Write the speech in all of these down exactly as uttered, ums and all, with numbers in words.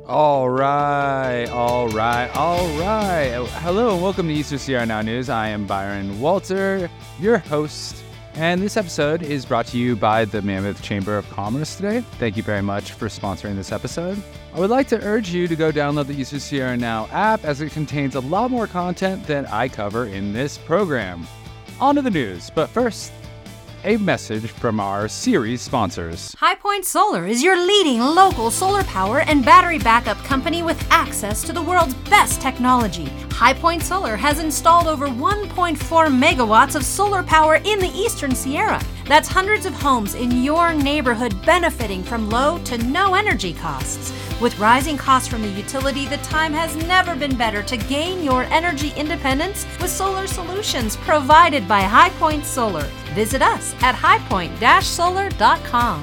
All right, all right, all right. Hello and welcome to Eastern Sierra Now News. I am Byron Walter, your host, and this episode is brought to you by the Mammoth Chamber of Commerce today. Thank you very much for sponsoring this episode. I would like to urge you to go download the Eastern Sierra Now app as it contains a lot more content than I cover in this program. On to the news, but first, a message from our series sponsors. HighPoint Solar is your leading local solar power and battery backup company with access to the world's best technology. HighPoint Solar has installed over one point four megawatts of solar power in the Eastern Sierra. That's hundreds of homes in your neighborhood benefiting from low to no energy costs. With rising costs from the utility, the time has never been better to gain your energy independence with solar solutions provided by HighPoint Solar. Visit us at high point dash solar dot com.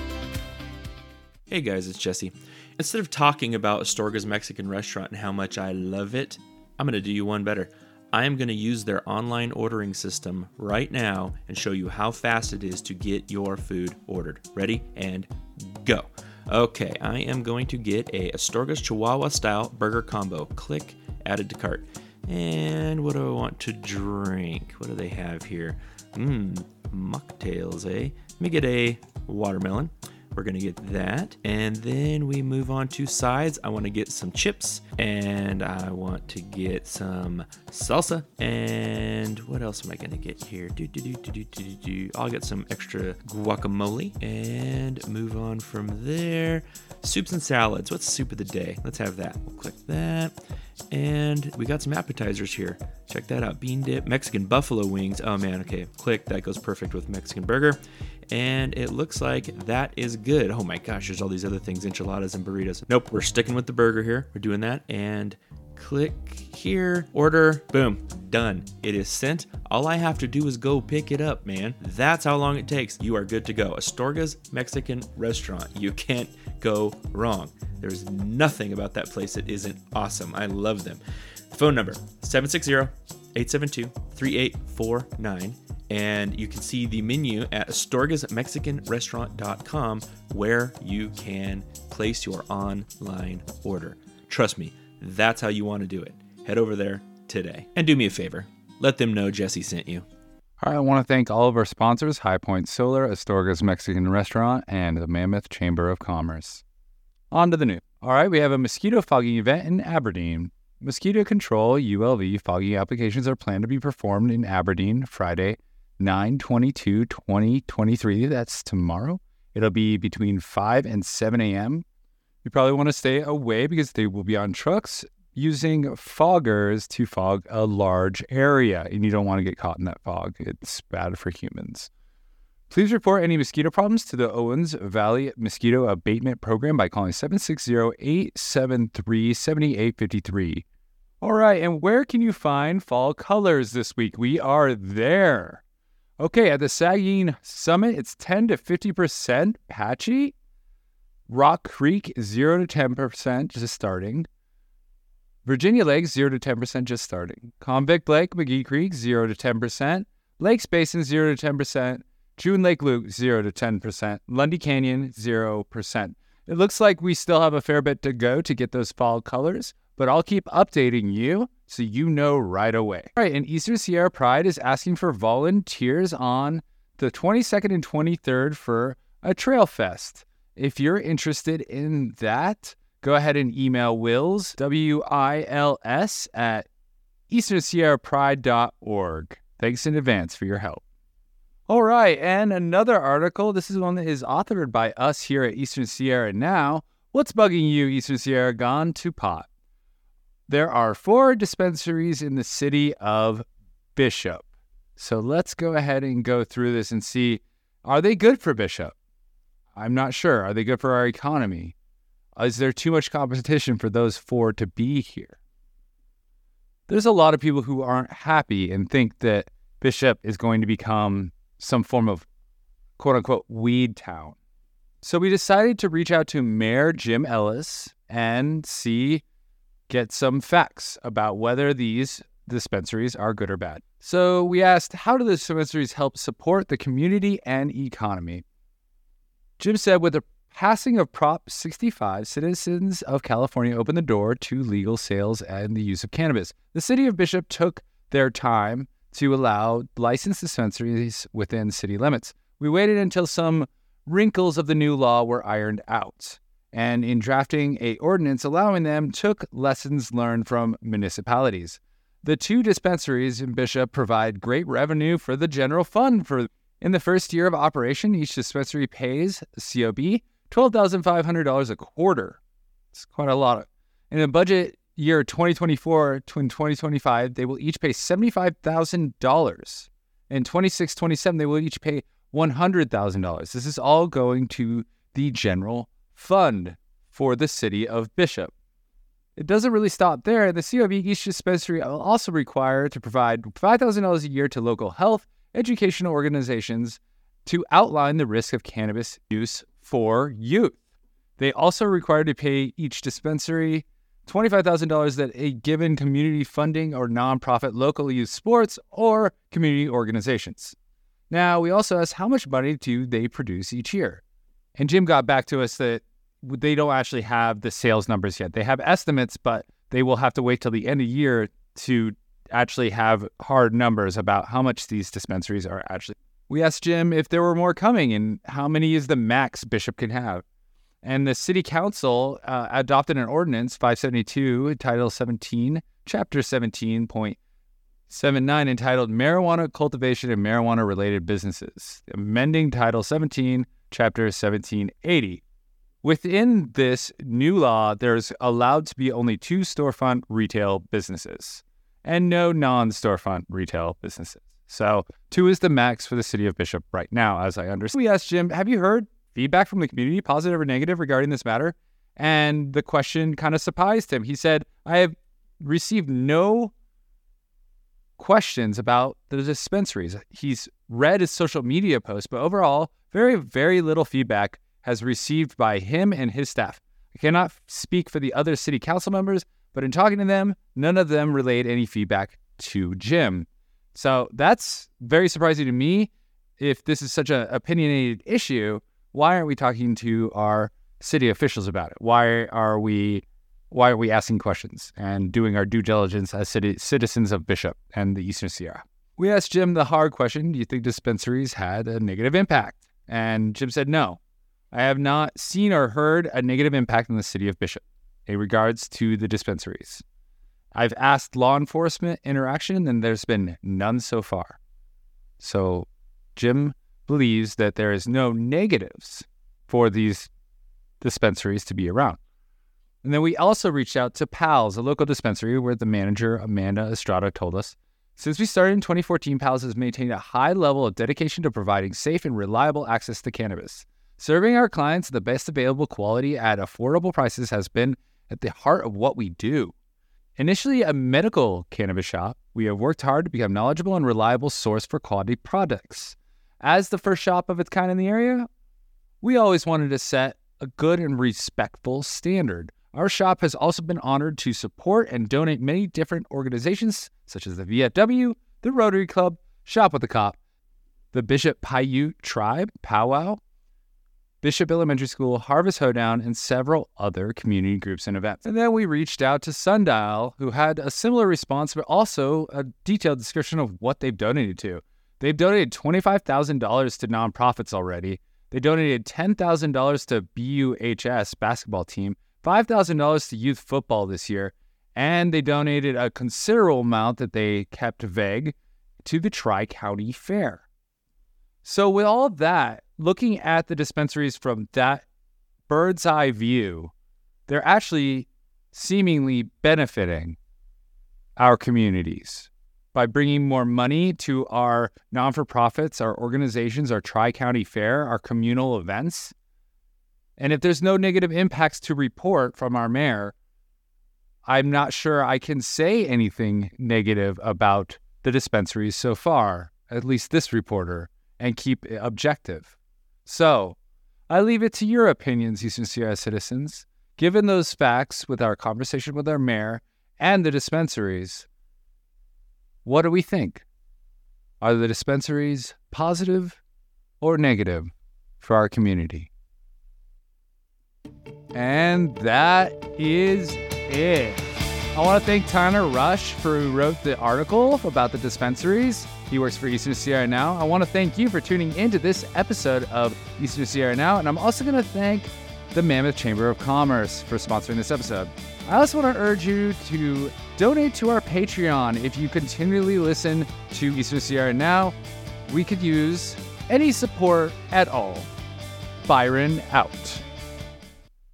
Hey guys, it's Jesse. Instead of talking about Astorga's Mexican restaurant and how much I love it, I'm going to do you one better. I am going to use their online ordering system right now and show you how fast it is to get your food ordered. Ready? And go. Okay, I am going to get a Astorga's Chihuahua style burger combo. Click, added to cart. And what do I want to drink? What do they have here? Mmm, mocktails, eh? Let me get a watermelon. We're going to get that. And then we move on to sides. I want to get some chips. And I want to get some salsa. And what else am I going to get here? Do, do, do, do, do, do, do. I'll get some extra guacamole. And move on from there. Soups and salads. What's soup of the day? Let's have that. We'll click that. And we got some appetizers here. Check that out. Bean dip, Mexican buffalo wings. Oh man, okay. Click. That goes perfect with Mexican burger. And it looks like that is good. Oh my gosh, there's all these other things, enchiladas and burritos. Nope, we're sticking with the burger here. We're doing that. And click here, order, boom, done. It is sent. All I have to do is go pick it up, man. That's how long it takes. You are good to go. Astorga's Mexican restaurant. You can't go wrong. There's nothing about that place that isn't awesome. I love them. Phone number, seven six zero, eight seven two, three eight four nine. And you can see the menu at astorgas mexican restaurant dot com where you can place your online order. Trust me, that's how you want to do it. Head over there today. And do me a favor, let them know Jesse sent you. All right, I want to thank all of our sponsors, HighPoint Solar, Astorga's Mexican Restaurant, and the Mammoth Chamber of Commerce. On to the news. All right, we have a mosquito fogging event in Aberdeen. Mosquito control U L V fogging applications are planned to be performed in Aberdeen Friday, nine twenty-two twenty twenty-three. That's tomorrow. It'll be between five and seven a.m. You probably want to stay away because they will be on trucks using foggers to fog a large area, and you don't want to get caught in that fog. It's bad for humans. Please report any mosquito problems to the Owens Valley Mosquito Abatement Program by calling seven six zero, eight seven three, seven eight five three. All right, and where can you find fall colors this week? We are there. Okay, at the Saguin Summit, it's ten to fifty percent patchy. Rock Creek, zero to ten percent just starting. Virginia Lake, zero to ten percent just starting. Convict Lake, McGee Creek, zero to ten percent. Lakes Basin, zero to ten percent. June Lake Luke, zero to ten percent. Lundy Canyon, zero percent. It looks like we still have a fair bit to go to get those fall colors, but I'll keep updating you so you know right away. All right, and Eastern Sierra Pride is asking for volunteers on the twenty-second and twenty-third for a trail fest. If you're interested in that, go ahead and email Wills, W I L S, at eastern sierra pride dot org. Thanks in advance for your help. All right, and another article. This is one that is authored by us here at Eastern Sierra Now. What's bugging you, Eastern Sierra? Gone to pot. There are four dispensaries in the city of Bishop. So let's go ahead and go through this and see, are they good for Bishop? I'm not sure. Are they good for our economy? Is there too much competition for those four to be here? There's a lot of people who aren't happy and think that Bishop is going to become some form of quote-unquote weed town. So we decided to reach out to Mayor Jim Ellis and see, get some facts about whether these dispensaries are good or bad. So we asked, how do the dispensaries help support the community and economy? Jim said, with the passing of Prop sixty-five, citizens of California opened the door to legal sales and the use of cannabis. The city of Bishop took their time to allow licensed dispensaries within city limits. We waited until some wrinkles of the new law were ironed out, and in drafting a ordinance allowing them, took lessons learned from municipalities. The two dispensaries in Bishop provide great revenue for the general fund. For in the first year of operation, each dispensary pays C O B twelve thousand five hundred dollars a quarter. It's quite a lot. In the budget year twenty twenty-four to twenty twenty-five, they will each pay seventy-five thousand dollars. In twenty-six twenty-seven, they will each pay one hundred thousand dollars. This is all going to the general fund for the city of Bishop. It doesn't really stop there. The C O B each dispensary will also require to provide five thousand dollars a year to local health, educational organizations to outline the risk of cannabis use for youth. They also require to pay each dispensary twenty-five thousand dollars that a given community funding or nonprofit local youth sports or community organizations. Now, we also asked how much money do they produce each year? And Jim got back to us that they don't actually have the sales numbers yet. They have estimates, but they will have to wait till the end of the year to actually have hard numbers about how much these dispensaries are actually. We asked Jim if there were more coming and how many is the max Bishop can have. And the city council uh, adopted an ordinance, five seventy-two, Title seventeen, Chapter seventeen point seven nine, entitled Marijuana Cultivation and Marijuana-Related Businesses, amending Title seventeen, Chapter seventeen eighty. Within this new law, there's allowed to be only two storefront retail businesses and no non-storefront retail businesses. So two is the max for the city of Bishop right now, as I understand. We asked Jim, have you heard feedback from the community, positive or negative, regarding this matter? And the question kind of surprised him. He said, I have received no questions about the dispensaries. He's read his social media posts, but overall, very, very little feedback has received by him and his staff. I cannot speak for the other city council members, but in talking to them, none of them relayed any feedback to Jim. So that's very surprising to me. If this is such an opinionated issue, why aren't we talking to our city officials about it? Why are we why are we asking questions and doing our due diligence as city, citizens of Bishop and the Eastern Sierra? We asked Jim the hard question, do you think dispensaries had a negative impact? And Jim said no. I have not seen or heard a negative impact in the city of Bishop in regards to the dispensaries. I've asked law enforcement interaction, and there's been none so far. So Jim believes that there is no negatives for these dispensaries to be around. And then we also reached out to Pals, a local dispensary where the manager, Amanda Estrada, told us, since we started in twenty fourteen, Pals has maintained a high level of dedication to providing safe and reliable access to cannabis. Serving our clients the best available quality at affordable prices has been at the heart of what we do. Initially a medical cannabis shop, we have worked hard to become a knowledgeable and reliable source for quality products. As the first shop of its kind in the area, we always wanted to set a good and respectful standard. Our shop has also been honored to support and donate many different organizations, such as the V F W, the Rotary Club, Shop with a Cop, the Bishop Paiute Tribe, Powwow, Bishop Elementary School, Harvest Hoedown, and several other community groups and events. And then we reached out to Sundial, who had a similar response, but also a detailed description of what they've donated to. They've donated twenty-five thousand dollars to nonprofits already. They donated ten thousand dollars to B U H S basketball team, five thousand dollars to youth football this year, and they donated a considerable amount that they kept vague to the Tri-County Fair. So with all of that, looking at the dispensaries from that bird's eye view, they're actually seemingly benefiting our communities by bringing more money to our non-for-profits, our organizations, our Tri-County Fair, our communal events. And if there's no negative impacts to report from our mayor, I'm not sure I can say anything negative about the dispensaries so far, at least this reporter, and keep it objective. So, I leave it to your opinions, Eastern Sierra citizens. Given those facts with our conversation with our mayor and the dispensaries, what do we think? Are the dispensaries positive or negative for our community? And that is it. I want to thank Tanner Rush for who wrote the article about the dispensaries. He works for Eastern Sierra Now. I want to thank you for tuning into this episode of Eastern Sierra Now. And I'm also going to thank the Mammoth Chamber of Commerce for sponsoring this episode. I also want to urge you to donate to our Patreon. If you continually listen to Eastern Sierra Now, we could use any support at all. Byron out.